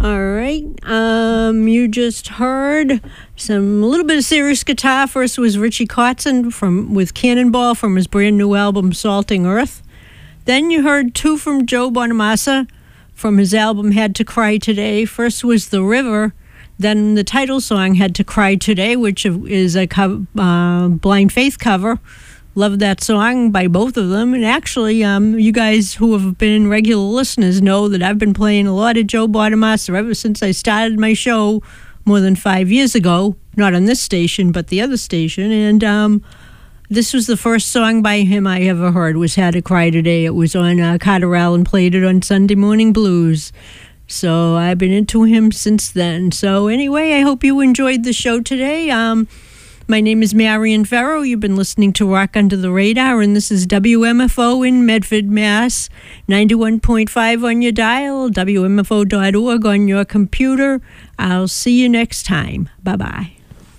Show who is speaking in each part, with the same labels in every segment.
Speaker 1: All right. You just heard a little bit of serious guitar. First was Richie Kotzen with Cannonball from his brand new album Salting Earth. Then you heard two from Joe Bonamassa from his album Had to Cry Today. First was The River. Then the title song Had to Cry Today, which is a Blind Faith cover. Love that song by both of them. And actually, you guys who have been regular listeners know that I've been playing a lot of Joe Bonamassa ever since I started my show more than 5 years ago. Not on this station, but the other station. And this was the first song by him I ever heard, was Had to Cry Today. It was on Carter Allen played it on Sunday Morning Blues. So I've been into him since then. So anyway, I hope you enjoyed the show today. My name is Marian Farrow. You've been listening to Rock Under the Radar, and this is WMFO in Medford, Mass. 91.5 on your dial, WMFO.org on your computer. I'll see you next time. Bye-bye.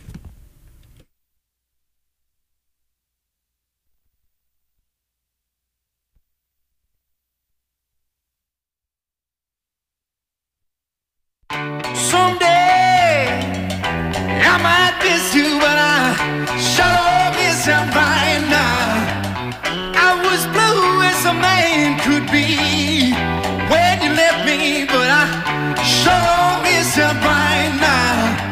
Speaker 2: Someday I might miss you, but I sure miss you right now. I was blue as a man could be when you left me, but I sure miss you right now.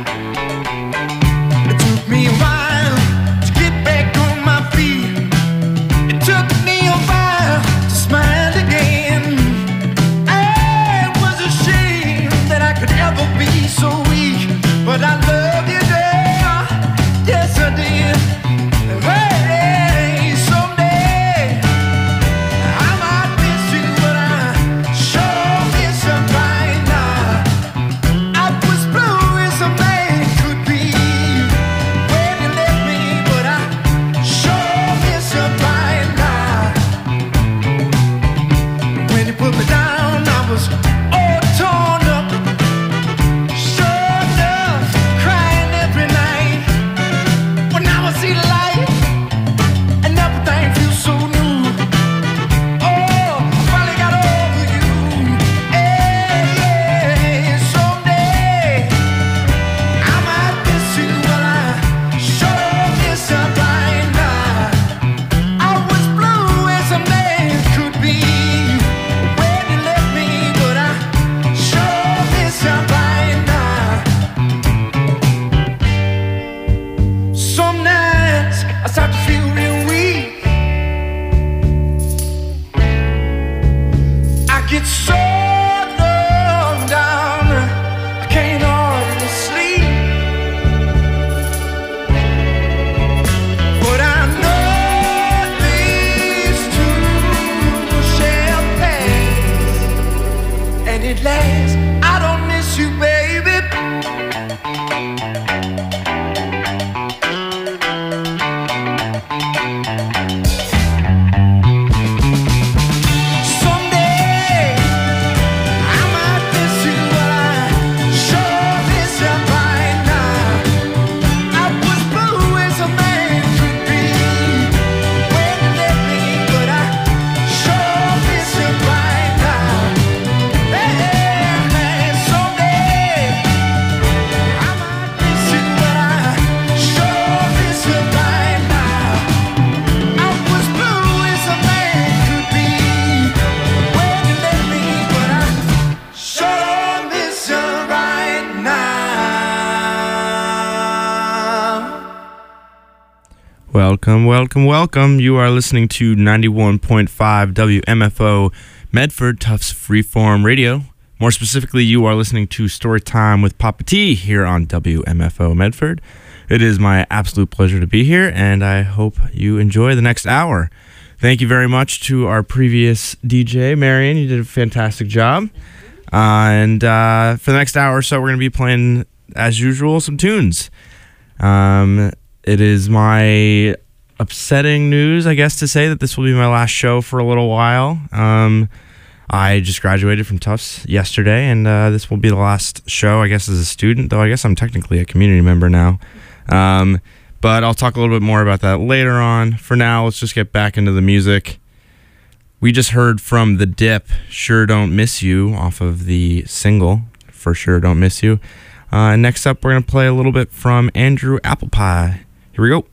Speaker 2: It took me a while to get back on my feet. It took me a while to smile again. It was a shame that I could ever be so weak, but I love you, girl. Yes, I did. Hey, someday I might miss you, but I sure miss you right now. I was blue as a man could be when you left me, but I sure miss you right now. When you put me down, I was all torn up. See the light, and everything feels so new. Oh, I finally got over you. Hey, someday I might miss you, but I sure miss you right now. I was blue as a man could be when you left me, but I sure miss you right now. Some nights I start to feel real weak. I get so low down, I can't hardly sleep. But I know these two shall pass, and at last I don't miss you, baby.
Speaker 3: Welcome. You are listening to 91.5 WMFO Medford, Tufts Freeform Radio. More specifically, you are listening to Storytime with Papa T here on WMFO Medford. It is my absolute pleasure to be here, and I hope you enjoy the next hour. Thank you very much to our previous DJ, Marian. You did a fantastic job. And for the next hour or so, we're going to be playing, as usual, some tunes. It is my upsetting news, I guess, to say that this will be my last show for a little while. I just graduated from Tufts yesterday, and this will be the last show, I guess, as a student, though I guess I'm technically a community member now. But I'll talk a little bit more about that later on. For now, let's just get back into the music. We just heard from The Dip, Sure Don't Miss You, off of the single For Sure Don't Miss You. Next up, we're going to play a little bit from Andrew Applepie. Here we go.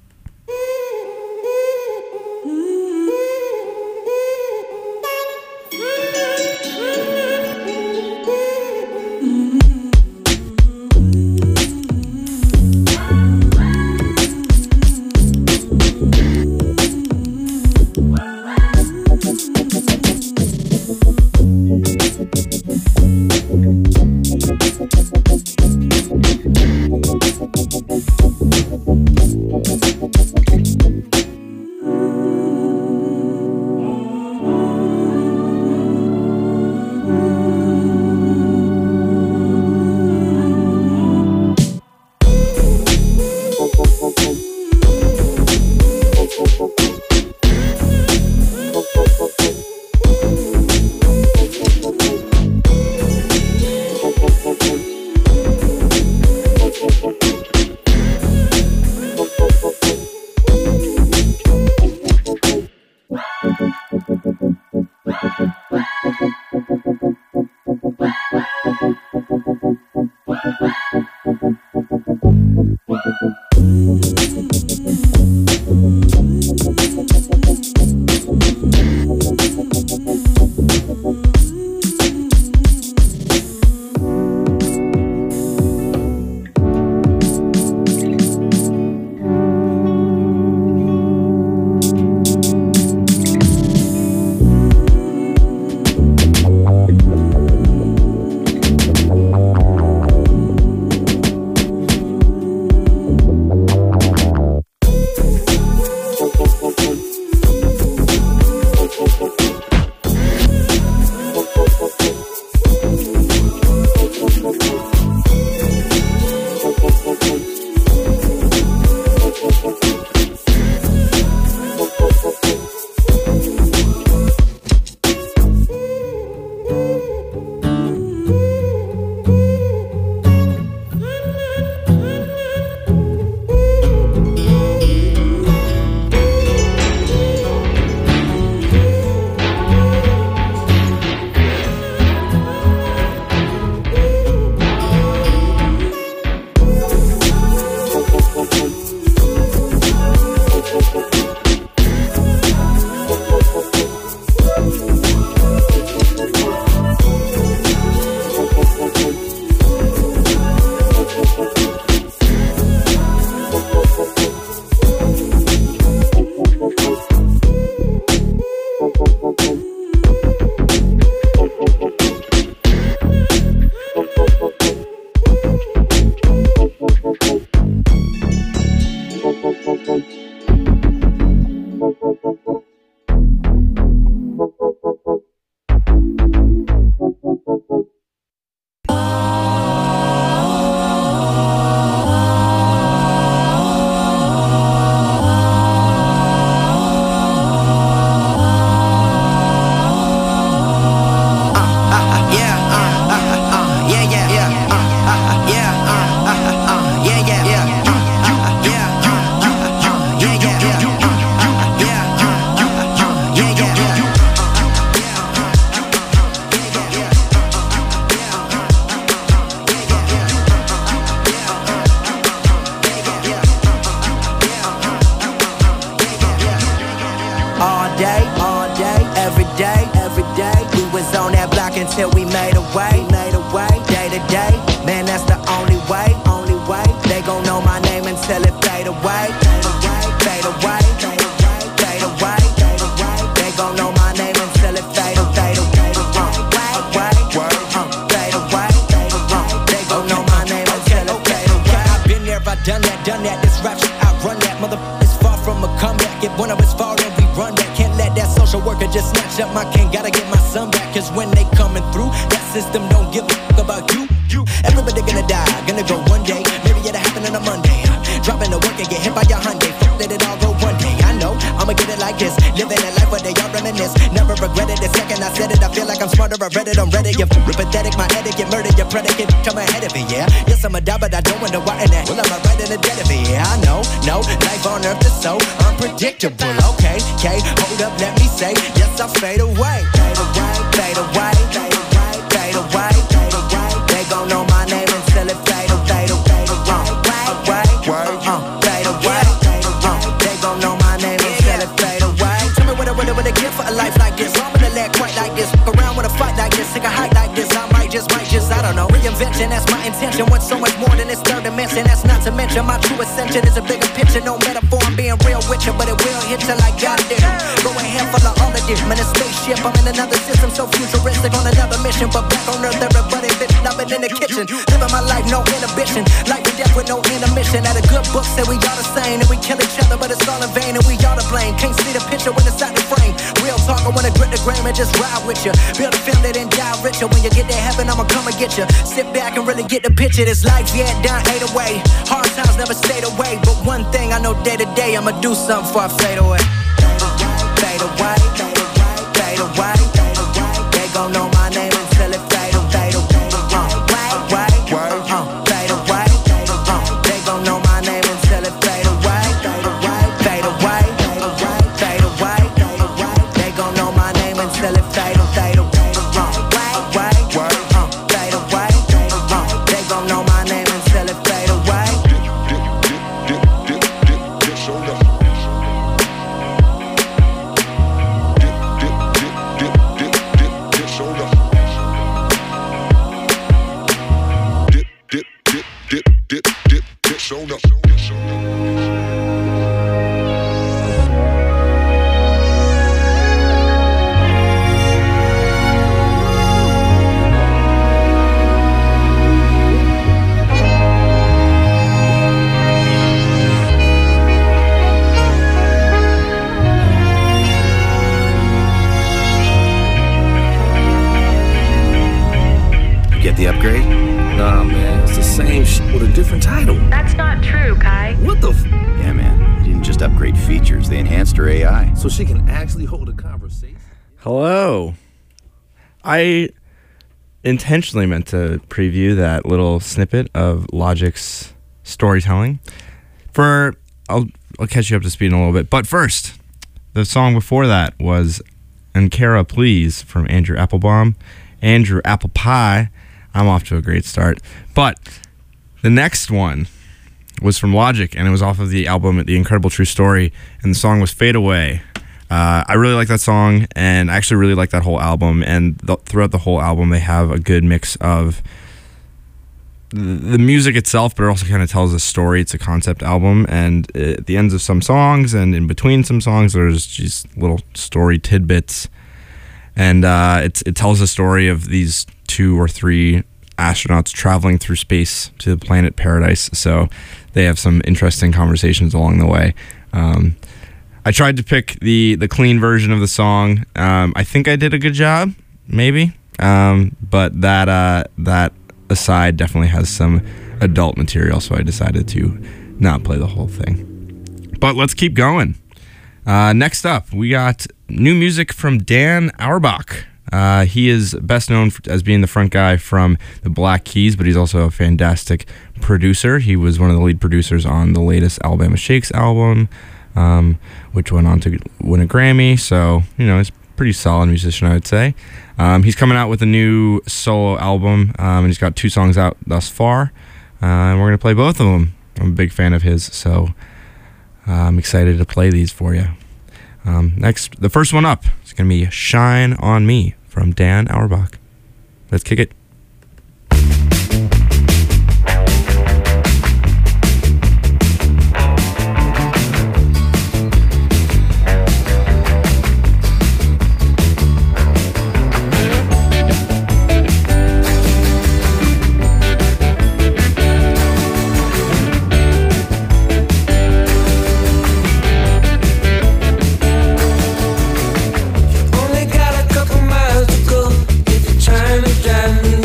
Speaker 4: Until we made a way, day to day. Man, that's the only way. They gon' know my name until it fade away, fade away, fade away. They gon' know my name until it fade away, fade away. They gon' know my name until it fade away. I've been there, I done that. This rap shit, I run that. Motherfucker's far from a comeback. If one of us fall, then we run that. Can't let that social worker just snatch up my cane. Gotta get my son back, cause when they coming through, that system don't give a fuck about you. Everybody gonna die, gonna go one day. Maybe it'll happen on a Monday. Dropping the work and get hit by your Hyundai. Fuck, let it all go one day. I know, I'ma get it like this. Living a life where they all reminisce. Never regretted the second I said it. I feel like I'm smarter, I read it on Reddit. You're pathetic, my etiquette, murdered your predicate. Come ahead of it, yeah. Yes, I'ma die, but I don't wonder why in that. Well, I'm right in the dead of it, yeah. I know, no, life on earth is so unpredictable. Okay, hold up, let me say, yes, I'll fade away. Fade away, fade away, fade away, fade away, fade away. They a life like this. I'm gonna let quite like this. Fuck around with a fight like this. Take a hike like this. I might just, I don't know. Reinvention, that's my intention. Want so much more than this third dimension. That's not to mention my true ascension is a bigger picture. No metaphor, I'm being real with you, but it will hit you like God did. Go ahead, full of all of this. I'm in a spaceship, I'm in another system, so futuristic on another mission. But back on Earth, everybody bitchin', I've been in the kitchen, living my life, no inhibition. Life and death with no intermission. At a good book said we all the same, and we kill each other, but it's all in vain, and we all to blame. Can't see the picture when it's out the frame. Real talk, I wanna grip the grain and just ride with you. Build a family, then die richer. When you get to heaven, I'ma come and get you. Sit back and really get the picture. This life, yeah, done ate away. Hard times never stayed away. But one thing I know day to day, I'ma do something before I fade away. Fade away, fade away. They gon' know my name until it fade away. Fade away. They gon' know my name until it fade away. Fade away, fade away. They gon' know my name until it fade away. Fade away. They gon' know my name until it fade away.
Speaker 5: Get the upgrade?
Speaker 6: Nah, man, it's the same shit with a different title.
Speaker 7: That's not true, Kai.
Speaker 6: What the f?
Speaker 5: Yeah, man. You didn't just upgrade features, they enhanced her AI.
Speaker 6: So she can actually hold a conversation?
Speaker 3: Hello. I intentionally meant to preview that little snippet of Logic's storytelling. I'll catch you up to speed in a little bit. But first, the song before that was Ankara Please from Andrew Applebaum. Andrew Apple Pie. I'm off to a great start. But the next one was from Logic, and it was off of the album The Incredible True Story, and the song was Fade Away. I really like that song, and I actually really like that whole album, and throughout the whole album they have a good mix of the music itself, but it also kind of tells a story. It's a concept album, and at the ends of some songs and in between some songs there's just little story tidbits, and it tells a story of these 2 or 3 astronauts traveling through space to the planet Paradise. So they have some interesting conversations along the way. I tried to pick the clean version of the song. I think I did a good job, maybe, but that aside definitely has some adult material, so I decided to not play the whole thing. But let's keep going. Next up, we got new music from Dan Auerbach. He is best known as being the front guy from the Black Keys, but he's also a fantastic producer. He was one of the lead producers on the latest Alabama Shakes album, which went on to win a Grammy. So, he's a pretty solid musician, I would say. He's coming out with a new solo album, and he's got 2 songs out thus far, and we're going to play both of them. I'm a big fan of his, so I'm excited to play these for you. Next, the first one up is going to be Shine On Me from Dan Auerbach. Let's kick it.
Speaker 8: Only got a couple miles to go if you're trying to drive me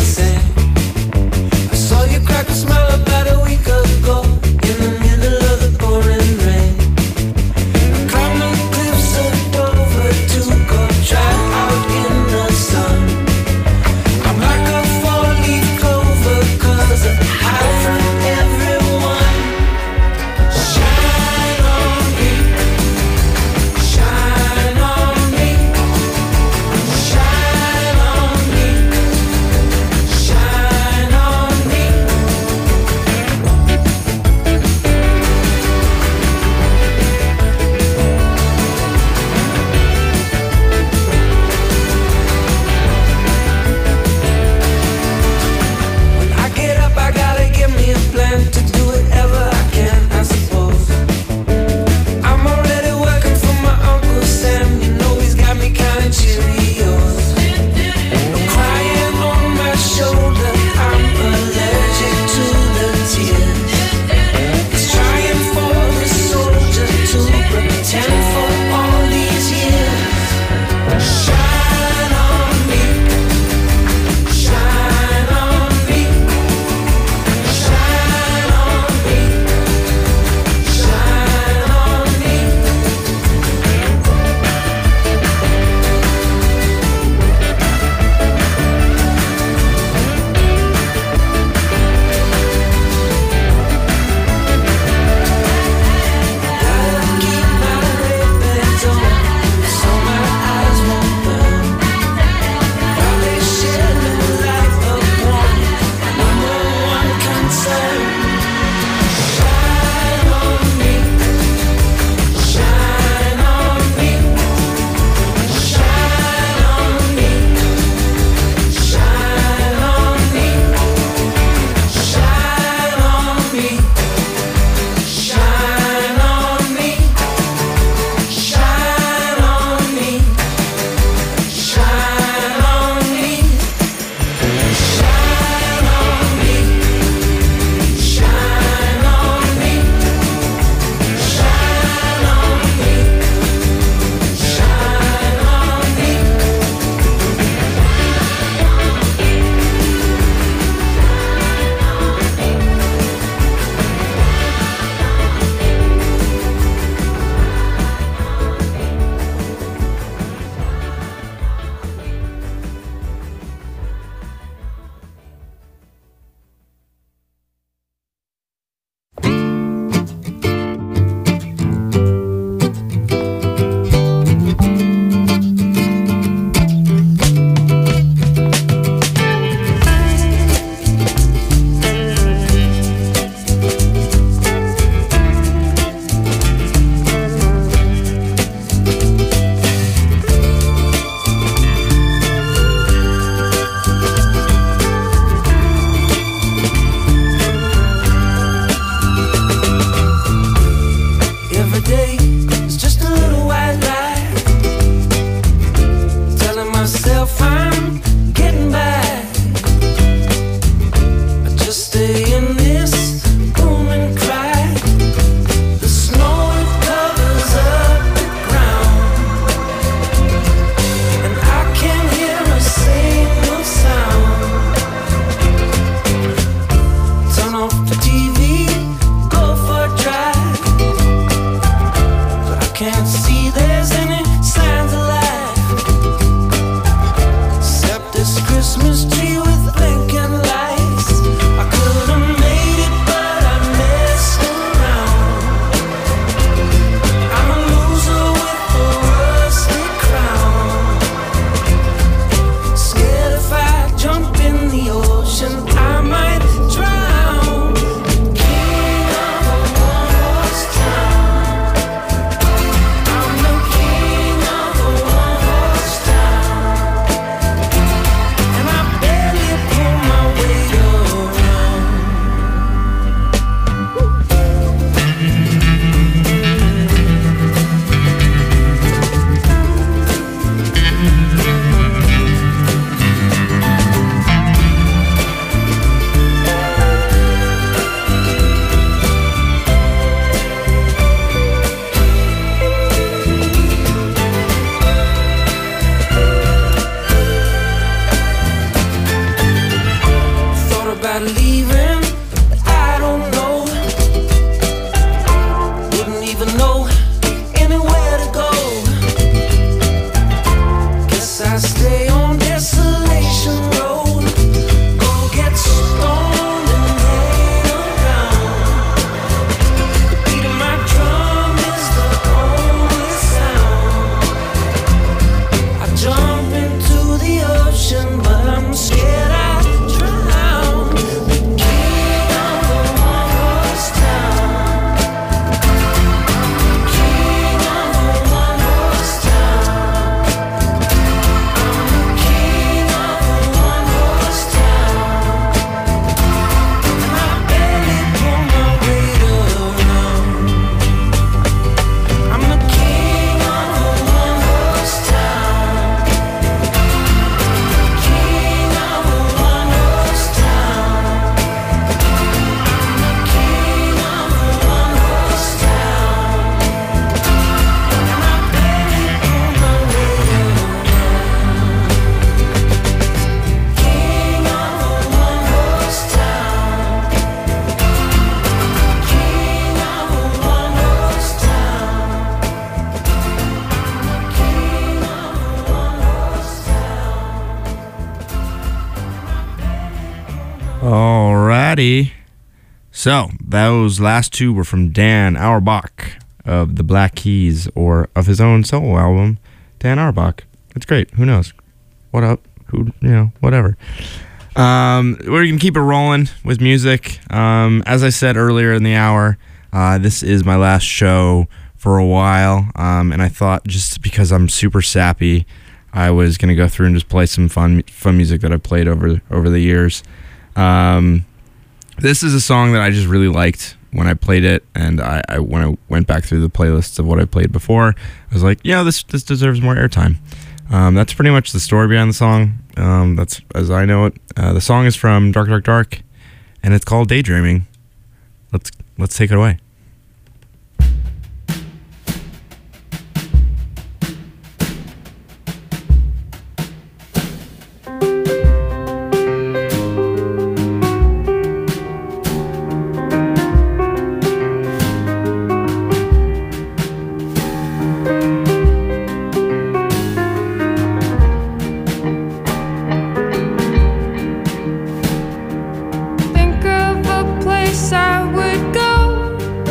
Speaker 2: I stay on Desolation Road. Gonna get stoned and hang around. The beat of my drum is the only sound. I jump into the ocean, but I'm scared I'll drown. The king of the one-horse town. King of the one-horse town. I'm the king of the one-horse town. And I barely pull my weight around. I'm the king of the one-horse town. King of the one-horse town. I'm the king of the one-horse town. And I barely pull my weight around. King of the one-horse town. King of the one-horse town. King of the one-horse town.
Speaker 3: Alrighty. So, those last two were from Dan Auerbach of the Black Keys, or of his own solo album, Dan Auerbach. It's great. Who knows? What up? Who, whatever. We're going to keep it rolling with music. As I said earlier in the hour, this is my last show for a while, and I thought just because I'm super sappy, I was going to go through and just play some fun music that I've played over the years. This is a song that I just really liked when I played it, and I when I went back through the playlists of what I played before, I was like, yeah, this deserves more airtime. That's pretty much the story behind the song. That's as I know it. The song is from Dark Dark Dark, and it's called Daydreaming. Let's take it away.
Speaker 7: Think of a place I would go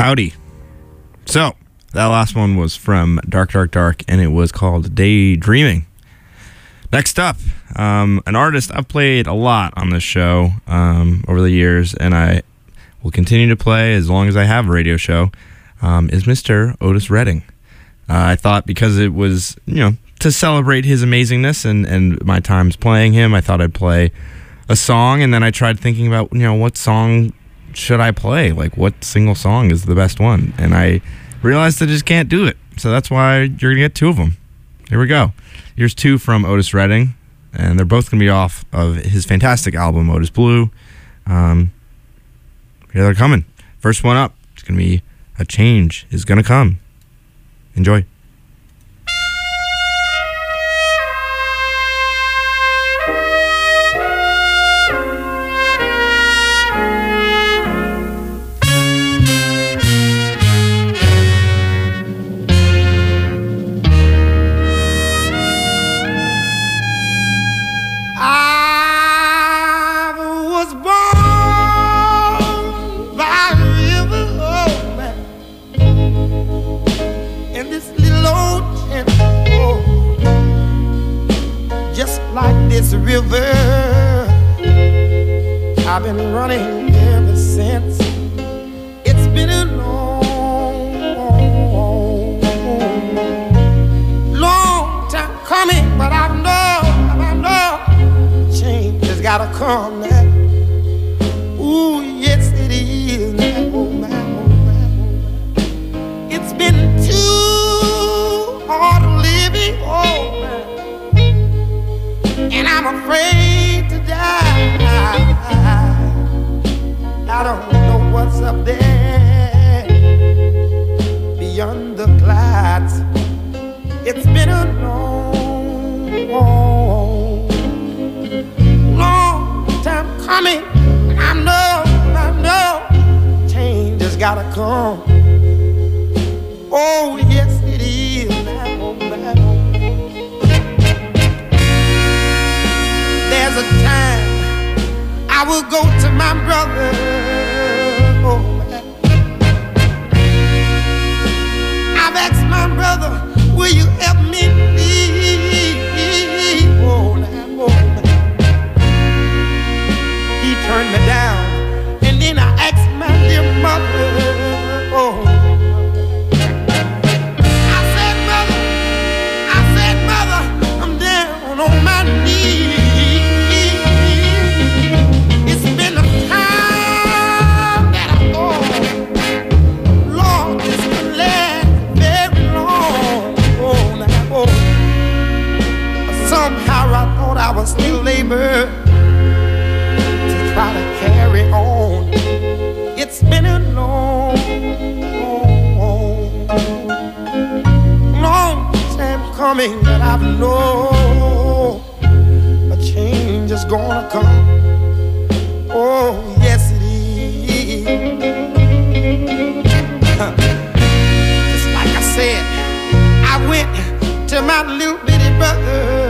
Speaker 3: Howdy. So, that last one was from Dark, and it was called Daydreaming. Next up, an artist I've played a lot on this show over the years, and I will continue to play as long as I have a radio show, is Mr. Otis Redding. I thought because it was, to celebrate his amazingness and my times playing him, I thought I'd play a song, and then I tried thinking about, what song should I play? Like, what single song is the best one? And I realized I just can't do it. So that's why you're going to get two of them. Here we go. Here's two from Otis Redding, and they're both going to be off of his fantastic album, Otis Blue. Here they're coming. First one up, it's going to be A Change Is Gonna Come. Enjoy.
Speaker 2: This river, I've been running ever since. It's been a long time coming, but I know change has gotta come now. Ooh, yes it is now. Oh man. It's been too hard living, oh man. And I'm afraid to die. I don't know what's up there beyond the clouds. It's been a long time coming. I know change has gotta come. Oh yes it is now. There's a time I will go to my brother, oh man. I've asked my brother, will you help me please? Oh man, oh man. He turned me down, and then I asked my dear mother, oh. I said, mother, I'm down on my knees. I was still labor to try to carry on. It's been a long time coming, but I know a change is gonna come. Oh, yes it is. Just like I said, I went to my little bitty brother.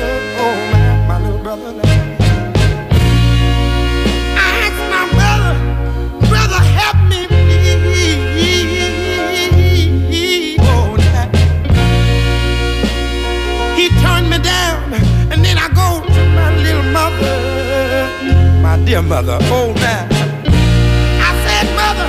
Speaker 2: Dear mother, oh man. I said, mother,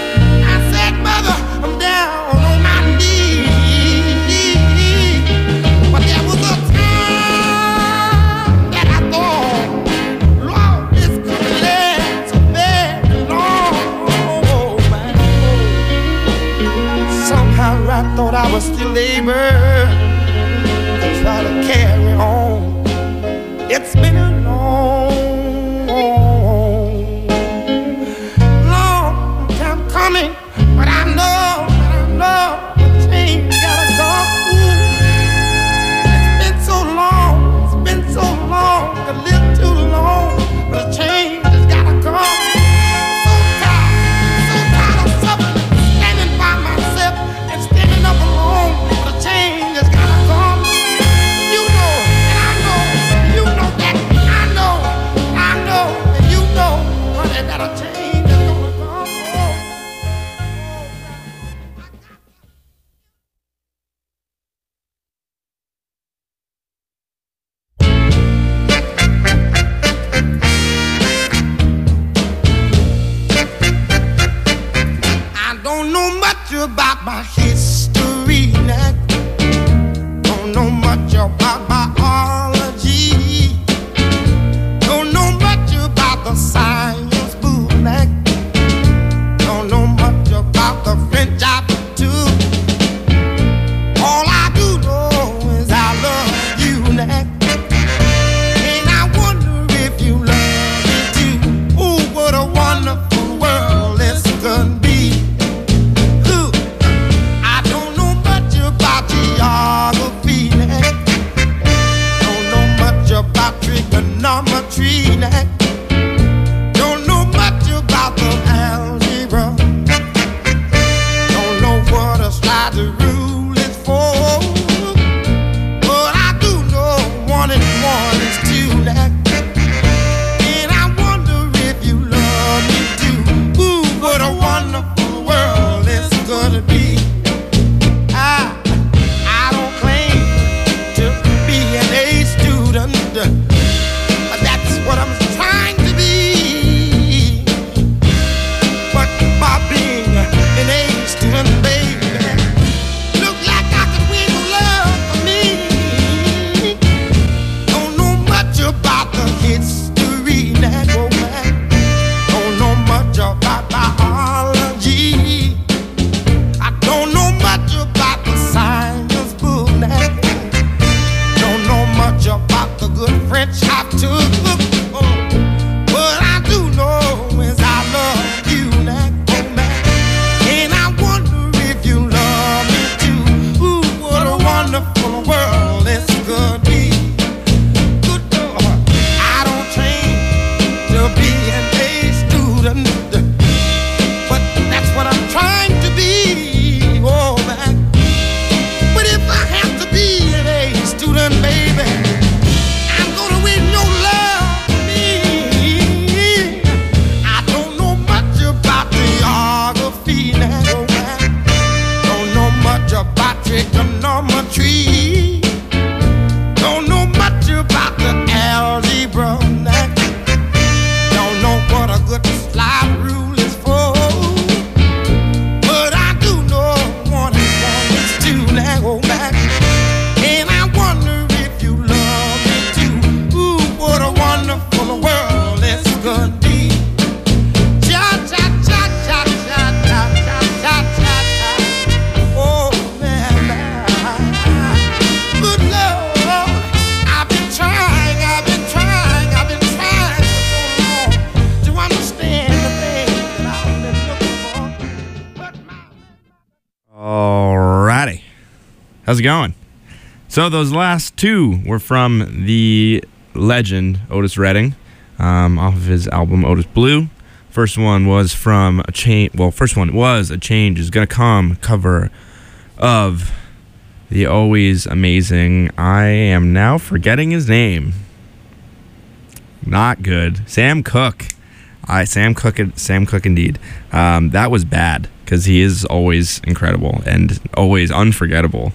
Speaker 2: I'm down on my knees. But there was a time that I thought, Lord, this could last so very long, oh man. Somehow I thought I was still able to try to carry on. It's been a long coming, but I know the change gotta come. It's been so long, a little too long, but the change has gotta come. So tired of suffering, standing by myself and standing up alone. The change tree neck. Don't know much about the algebra. Don't know what a slider rule is for. But I do know 1 and 1 is 2 neck. And I wonder if you love me too. Ooh, what a wonderful world it's gonna be. I don't claim to be an A student, but that's what I'm trying to be. But by being an A student, baby, look like I could win love for me. Don't know much about the history that go back. Don't know much about biology. I don't know much about the science book now. Don't know much about the good French I took. But I do know is I love you now. And I wonder if you love me too. Ooh, what a wonderful world it's gonna be. Good Lord, I don't train to be an A student, but that's what I'm trying to be. Oh, man. But if I have to be an A student, baby, I'm gonna win your love for me. I don't know much about geography now, oh, man. Don't know much about trigonometry. Don't know much about the algebra now. Don't know what a good slide rule is for. But I do know 1 and 1 is 2 now, oh, man. And I wonder if you love me too. Ooh, what a wonderful world it's gonna be. Cha cha cha cha cha cha cha cha cha cha. Oh man, good Lord, I've been trying for so long to understand the things that I've been looking for. But my
Speaker 3: Alrighty. How's it going? So those last two were from the legend Otis Redding, off of his album Otis Blue. First one was from a change. Well, first one was A Change Is Gonna Come, cover of the always amazing. I am now forgetting his name. Not good. Sam Cooke. Sam Cooke indeed. That was bad because he is always incredible and always unforgettable.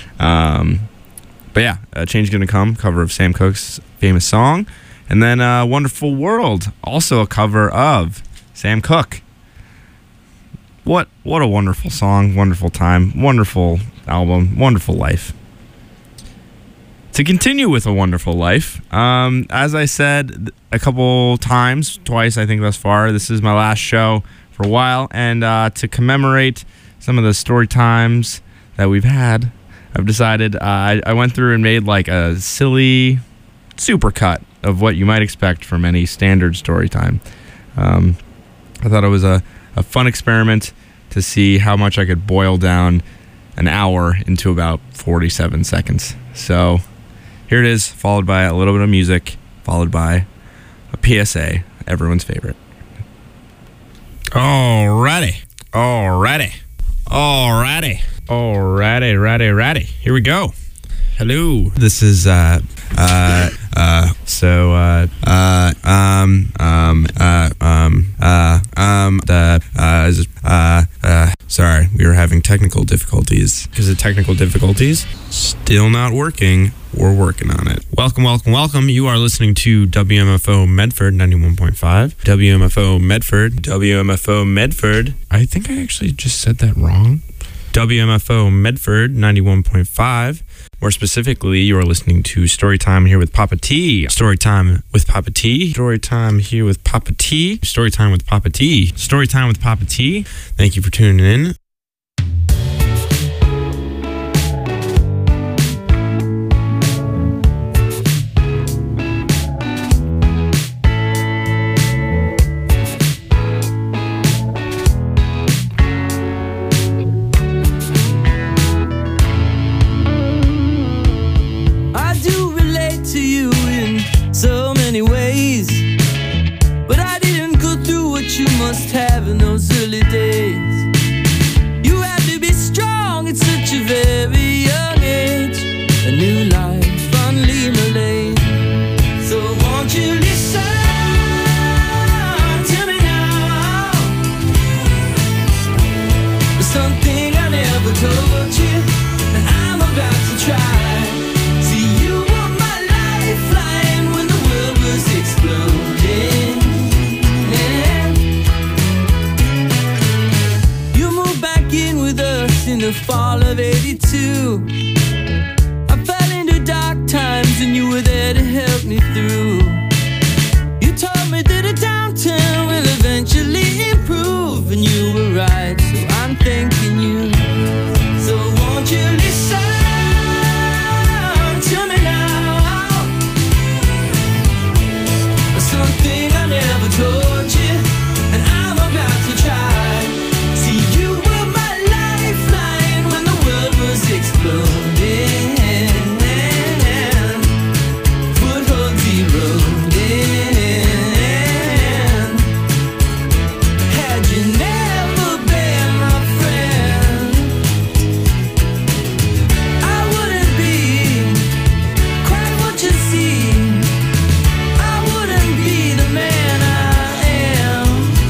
Speaker 3: But yeah, A Change Is Gonna Come, cover of Sam Cooke's famous song. And then Wonderful World, also a cover of Sam Cooke. What a wonderful song, wonderful time, wonderful album, wonderful life. To continue with A Wonderful Life, as I said a couple times, twice I think thus far, this is my last show for a while, and to commemorate some of the story times that we've had, I've decided I went through and made like a silly supercut of what you might expect from any standard story time. I thought it was a fun experiment to see how much I could boil down an hour into about 47 seconds. So here it is, followed by a little bit of music, followed by a PSA, everyone's favorite. Alrighty. Here we go. Hello. This is sorry, we were having technical difficulties. Because of technical difficulties, still not working. We're working on it. Welcome. You are listening to WMFO Medford 91.5. WMFO Medford. I think I actually just said that wrong. WMFO Medford 91.5. More specifically, you are listening to Storytime here with Papa T. Storytime with Papa T. Thank you for tuning in.
Speaker 7: I do relate to you in so many ways. must have in those early days. You had to be strong at such a very young age. A new life on Lima Lane. So won't you listen to me now? There's something I never told you that I'm about to try. See, you were my lifeline when the world was exploding. You moved back in with us in the fall of '82. I fell into dark times and you were there to help me through. You told me that a downturn will eventually improve, and you were right, so I'm thanking you. So won't you listen to me now? Something I never told you, and I'm about to try. See, you were my lifeline when the world was exploding. Footholds eroding. Had you never been my friend, I wouldn't be quite what you see. I wouldn't be the man I am.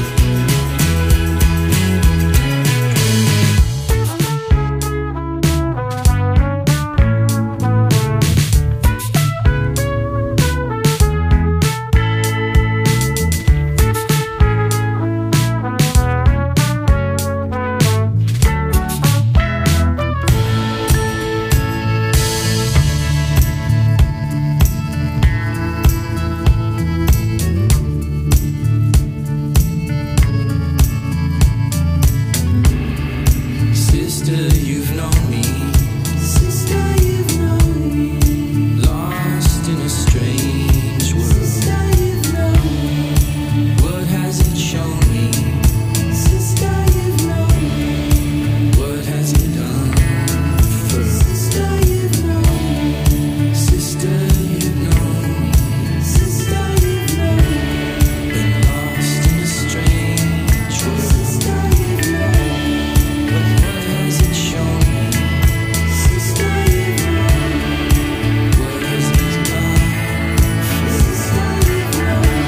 Speaker 7: Sister, you've known me. Sister, you've known me. Lost in a strange world. Sister, you've known me. What has it shown me? Sister, you've known me. What has it done for? Sister, you've known me. Sister, you've known me. Sister, you've known me. Been lost in a strange world. Sister, you've known me. But what has it shown me? Sister, you've known me. What has it done for? Sister, you've known me.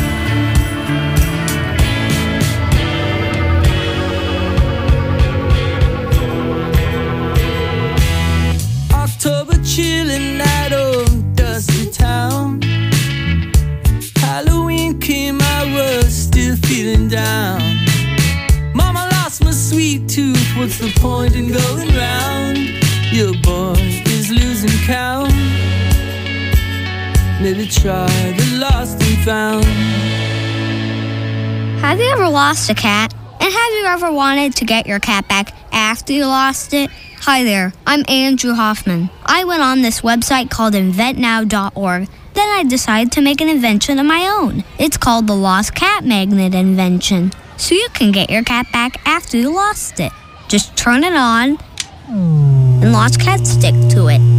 Speaker 7: October chilling night, oh dusty town. Halloween came, I was still feeling down. Mama lost my sweet tooth, what's the point in going round? Your boy is losing count. Maybe try the lost and found.
Speaker 8: Have you ever lost a cat? And have you ever wanted to get your cat back after you lost it? Hi there, I'm Andrew Hoffman. I went on this website called inventnow.org. Then I decided to make an invention of my own. It's called the Lost Cat Magnet Invention. So you can get your cat back after you lost it. Just turn it on, and lost cats stick to it.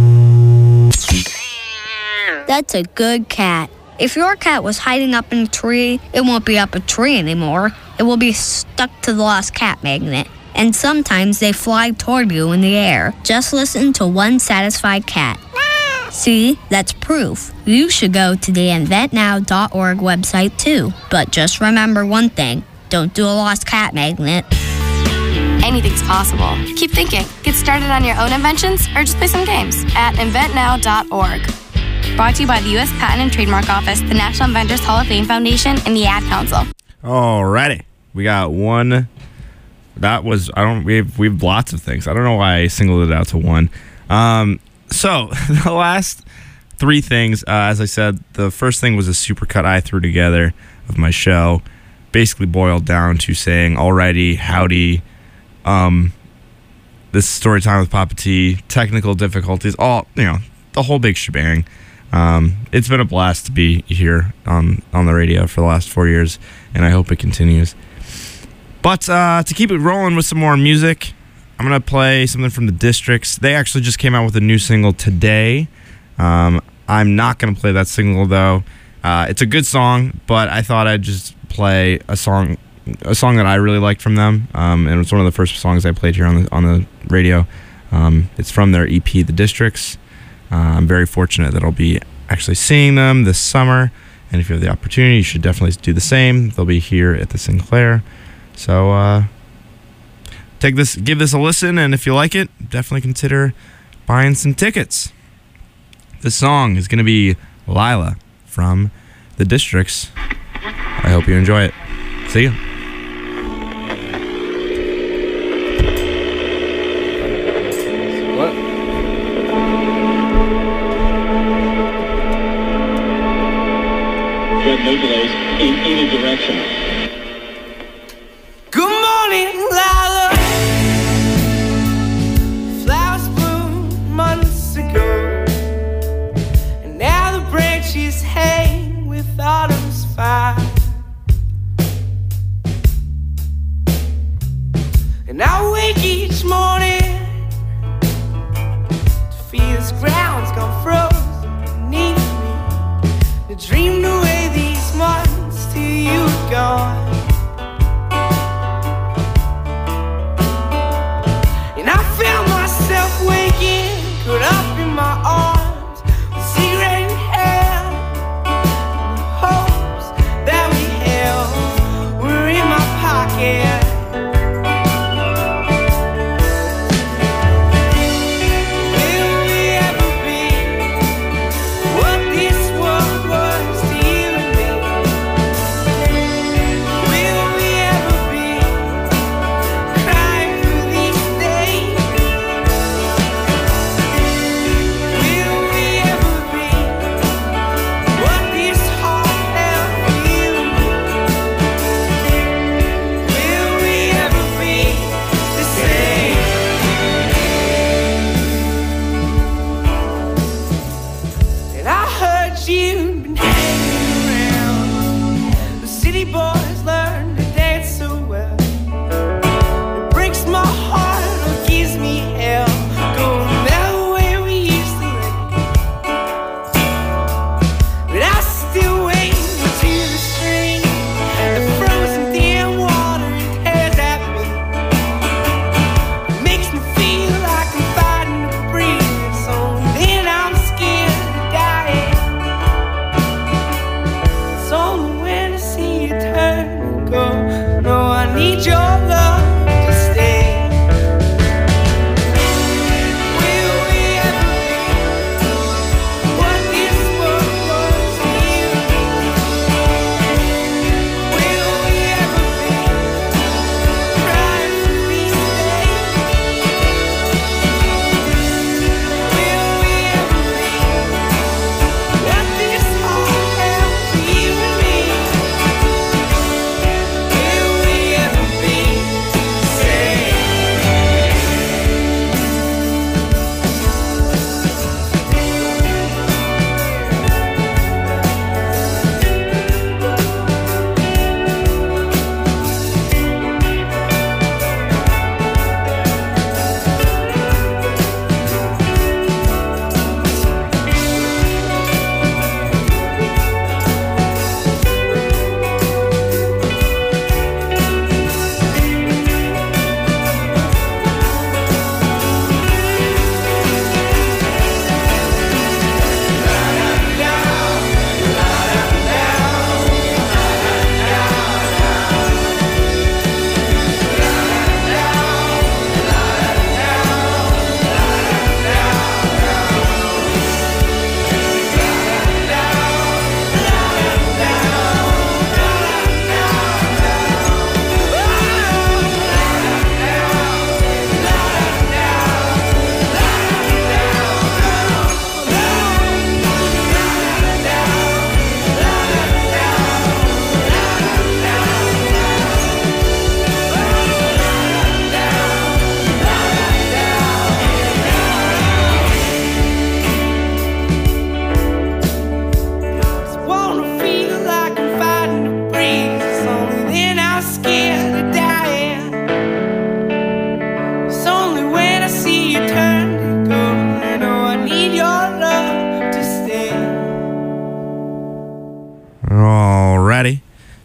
Speaker 8: That's a good cat. If your cat was hiding up in a tree, it won't be up a tree anymore. It will be stuck to the lost cat magnet. And sometimes they fly toward you in the air. Just listen to one satisfied cat. See, that's proof. You should go to the inventnow.org website too. But just remember one thing. Don't do a lost cat magnet.
Speaker 9: Anything's possible. Keep thinking. Get started on your own inventions or just play some games at inventnow.org. Brought to you by the U.S. Patent and Trademark Office, the National Inventors Hall of Fame Foundation, and the Ad Council.
Speaker 3: Alrighty. We got one. That was, we have lots of things. I don't know why I singled it out to one. So the last three things, as I said, the first thing was a supercut I threw together of my show. Basically boiled down to saying, alrighty, howdy, this is story time with Papa T, technical difficulties, all, the whole big shebang. It's been a blast to be here on the radio for the last 4 years, and I hope it continues. But to keep it rolling with some more music, I'm going to play something from the Districts. They actually just came out with a new single today. I'm not going to play that single, though. It's a good song, but I thought I'd just play a song a song that I really liked from them, and it was one of the first songs I played here on the radio. It's from their EP, The Districts. I'm very fortunate that I'll be actually seeing them this summer, and if you have the opportunity, you should definitely do the same. They'll be here at the Sinclair. So give this a listen, and if you like it, definitely consider buying some tickets. The song is going to be Lila from The Districts. I hope you enjoy it. See you.
Speaker 6: What?
Speaker 10: No delays in either direction.
Speaker 2: Good morning, Lila. Flowers bloomed months ago, and now the branches hang with autumn's fire. And I wake each morning to feel this ground's gone frozen beneath me, to dream away these months till you were gone. And I found myself waking, caught up in my arms, with cigarette in hand. The hopes that we held were in my pocket.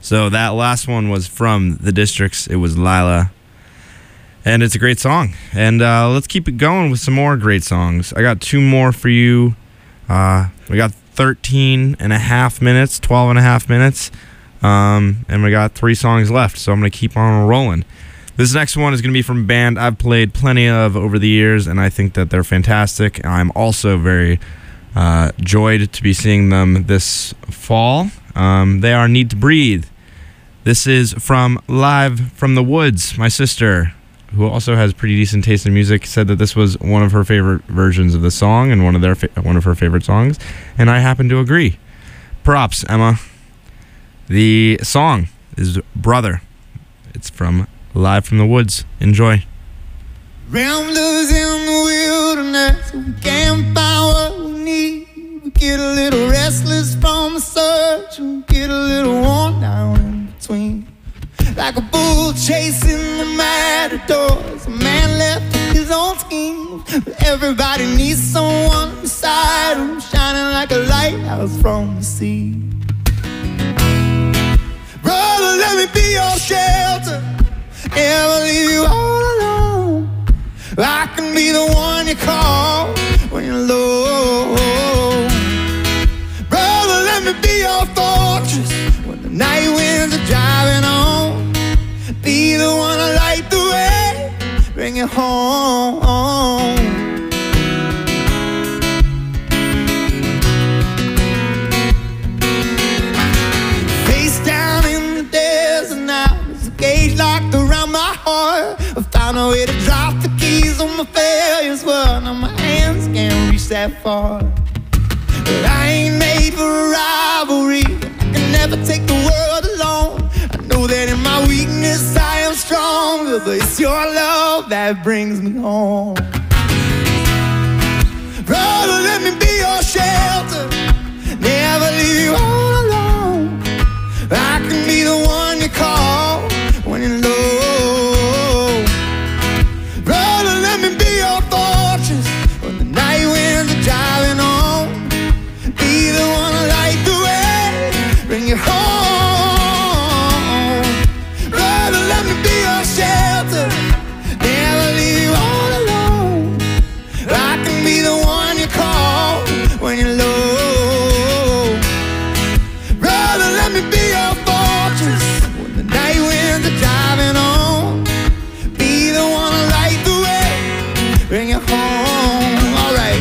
Speaker 3: So that last one was from The Districts. It was Lila. And it's a great song. And let's keep it going with some more great songs. I got two more for you. We got 13 and a half minutes, 12 and a half minutes. And we got 3 songs left, so I'm going to keep on rolling. This next one is going to be from a band I've played plenty of over the years, and I think that they're fantastic. I'm also very joyed to be seeing them this fall. They are Need to Breathe. This is from Live from the Woods. My sister, who also has pretty decent taste in music, said that this was one of her favorite versions of the song and one of her favorite songs, and I happen to agree. Props, Emma. The song is Brother. It's from Live from the Woods. Enjoy.
Speaker 2: Ramblers in the wilderness, we can't find what we need. We get a little restless from the search, we get a little worn down in between. Like a bull chasing the matadors, a man left his own schemes, but everybody needs someone beside him, shining like a lighthouse from the sea. Brother, let me be your shelter, never leave you all alone. I can be the one you call when you're low. Brother, let me be your fortress when the night winds are driving on. Be the one to light the way, bring you home. Face down in the desert now, there's a cage locked around my heart. I found a way to drop the keys on my failures, well, now my hands can't reach that far. But I ain't made for a rivalry, I can never take the world alone. I know that in my weakness I am stronger, but it's your love that brings me home. Brother, let me be your shelter, never leave you all alone. I can be the one you call when you're low. Brother, let me be your fortress when the night winds are driving on. Be the one to light the way, bring you home. Brother, let me be your shelter, never leave you all alone. I can be the one you call when you're low. Brother, let me be your fortress when the night winds are driving on. Be the one to light the way, bring you home. All right.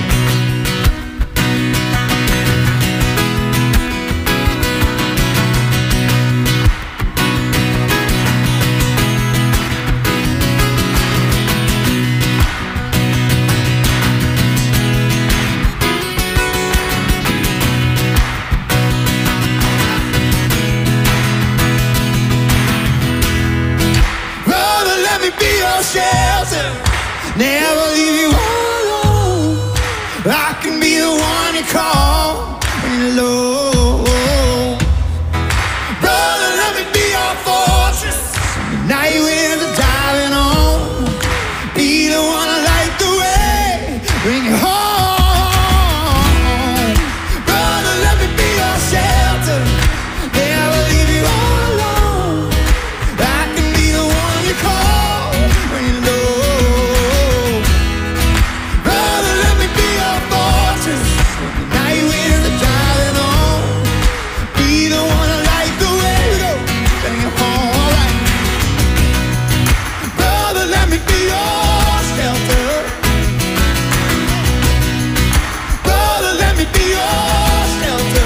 Speaker 2: Brother, let me be your shelter, never leave you all alone. I can be the one you call when you're low. Brother, let me be your fortress, the night winds are driving on. Be the one to light the way, bring you home. Brother, let me be your shelter, never leave you all alone. I can be the one you call when you're low. Brother, let me be your fortress when the night winds are driving on. Be the one to light the way, bring you home. All right. Brother, let me be your shelter. Brother, let me be your shelter.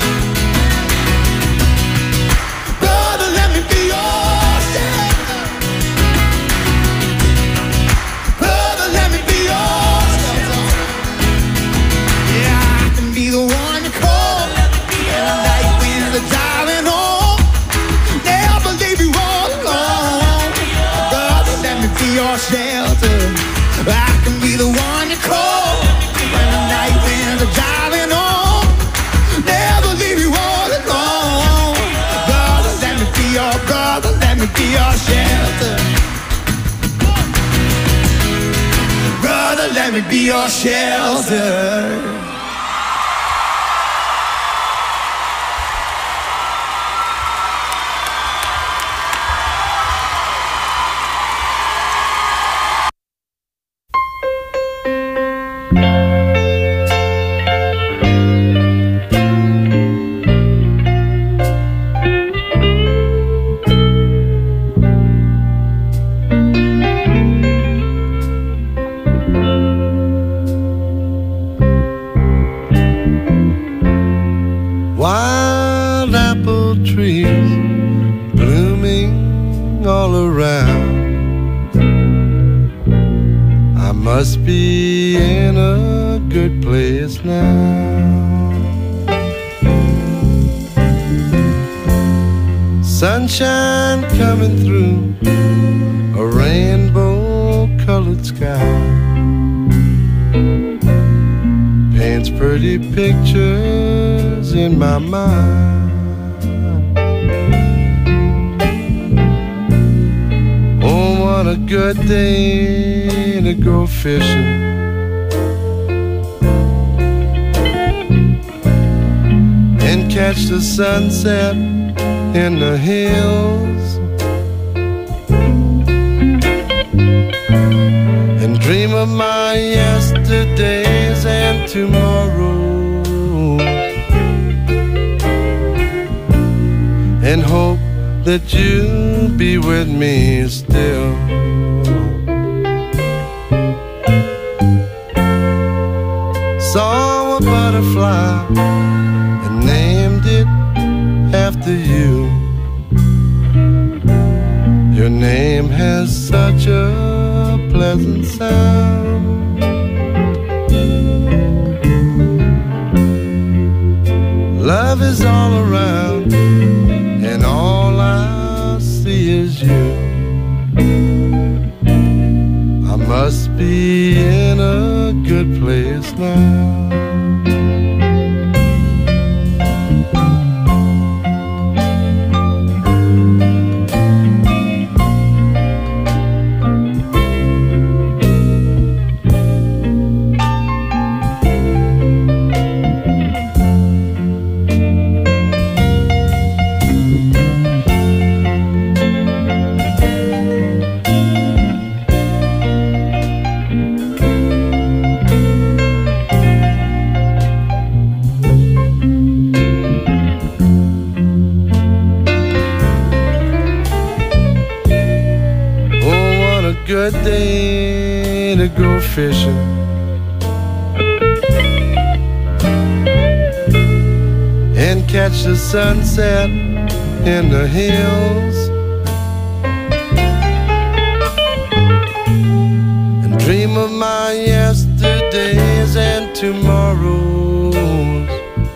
Speaker 2: Brother, let me be your shelter. Brother, let me be your shelter. Yeah, I can be the one you call when the night winds are driving on. Never leave you all alone. Brother, let me be your shelter. I can be the one you call when the night winds are driving on. Never leave you all alone. Brother, let me be your brother, let me be your shelter. Brother, let me be your shelter.
Speaker 11: trees blooming all around. I must be in a good place now. Sunshine coming through a rainbow-colored sky paints pretty pictures in my mind. Oh, what a good day to go fishing. And catch the sunset in the hills. And dream of my yesterdays and tomorrows. And hope that you'll be with me still. Saw a butterfly and named it after you. Your name has such a pleasant sound. Love is all around, and all I see is you. I must be in a good place now. Good day to go fishing. And catch the sunset in the hills. And dream of my yesterdays and tomorrows.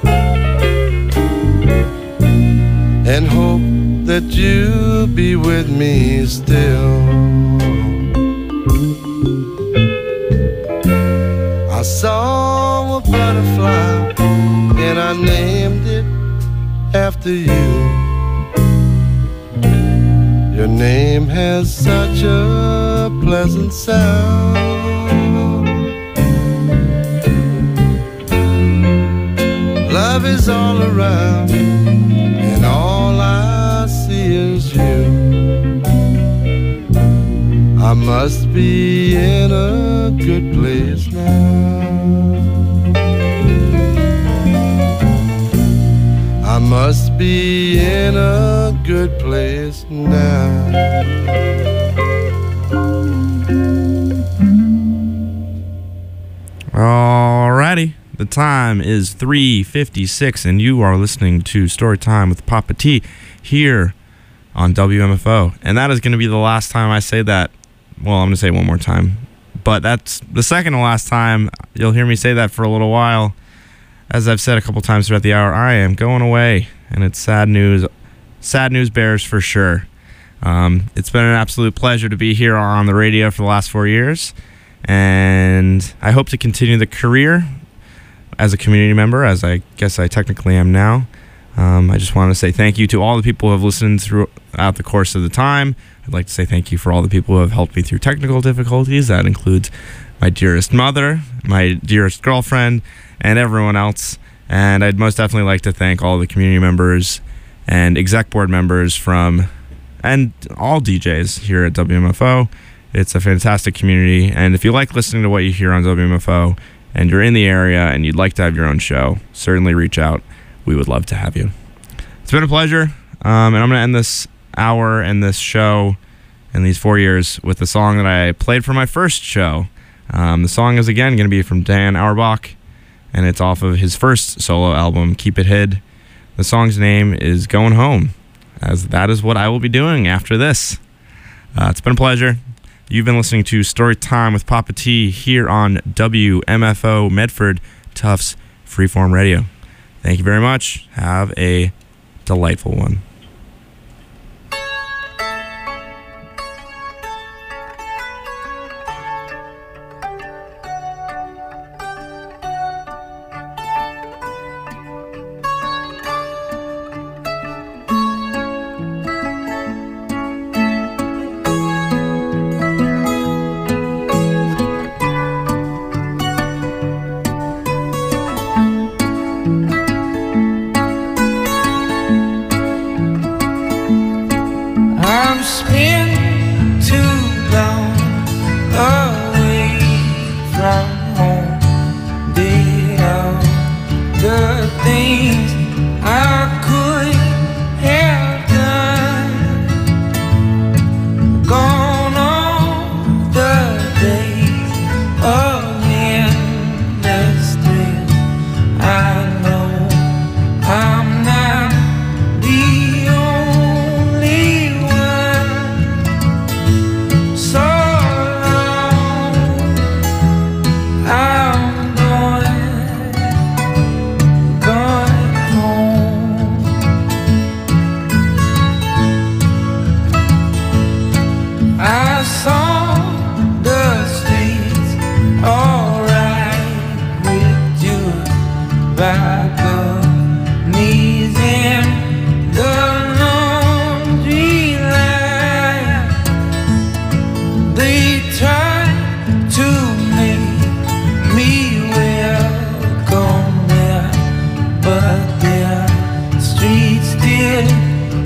Speaker 11: And hope that you'll be with me still. I saw a butterfly and I named it after you. Your name has such a pleasant sound. Love is all around, and all I see is you. I must be in a good place now. I must be in a good place now.
Speaker 3: Alrighty, the time is 3:56, and you are listening to Storytime with Papa T here on WMFO. And that is going to be the last time I say that. Well, I'm going to say it one more time. But that's the second to last time you'll hear me say that for a little while. As I've said a couple times throughout the hour, I am going away. And it's sad news. Sad news bears for sure. It's been an absolute pleasure to be here on the radio for the last 4 years. And I hope to continue the career as a community member, as I guess I technically am now. I just want to say thank you to all the people who have listened throughout the course of the time. I'd like to say thank you for all the people who have helped me through technical difficulties. That includes my dearest mother, my dearest girlfriend, and everyone else. And I'd most definitely like to thank all the community members and exec board members and all DJs here at WMFO. It's a fantastic community. And if you like listening to what you hear on WMFO and you're in the area and you'd like to have your own show, certainly reach out. We would love to have you. It's been a pleasure. And I'm going to end this hour and this show and these 4 years with the song that I played for my first show. The song is again going to be from Dan Auerbach, and it's off of his first solo album, Keep It Hid. The song's name is Going Home. as that is what I will be doing after this. It's been a pleasure. You've been listening to Story Time with Papa T here on WMFO Medford Tufts Freeform Radio. Thank you very much. Have a delightful one.
Speaker 2: I'm spinning